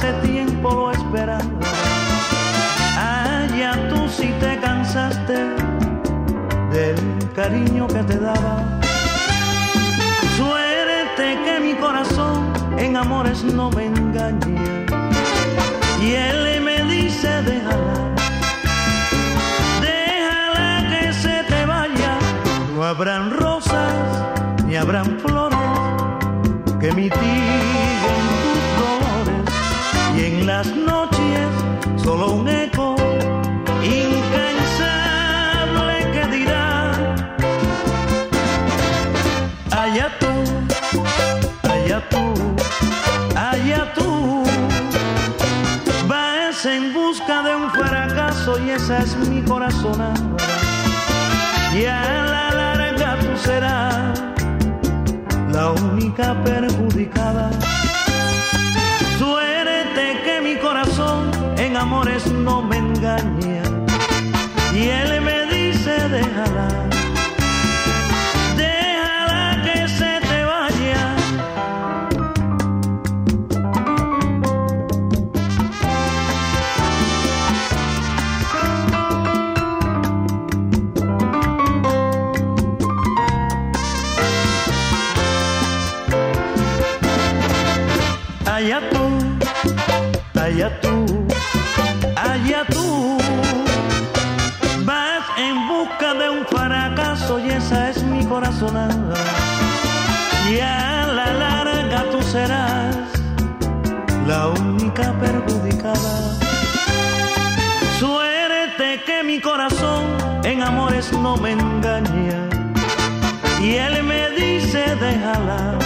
hace tiempo lo esperaba. Allá tú si te cansaste del cariño que te daba. Suerte que mi corazón en amores no me engaña. Y él me dice déjala, déjala que se te vaya. No habrán rosas ni habrán flores que mitiguen tus dolores. Y en las noches solo un eco incansable que dirá allá tú, allá tú, allá tú. Vas en busca de un fracaso y esa es mi corazonada. Y a la larga tú serás la única perjudicada. Suerte que mi corazón en amores no me engaña. Y él me dice déjala, déjala que se te vaya. Allá tú, allá tú, allá tú. Vas en busca de un fracaso y esa es mi corazonada. Y a la larga tú serás la única perjudicada. Suerte que mi corazón en amores no me engaña. Y él me dice déjala,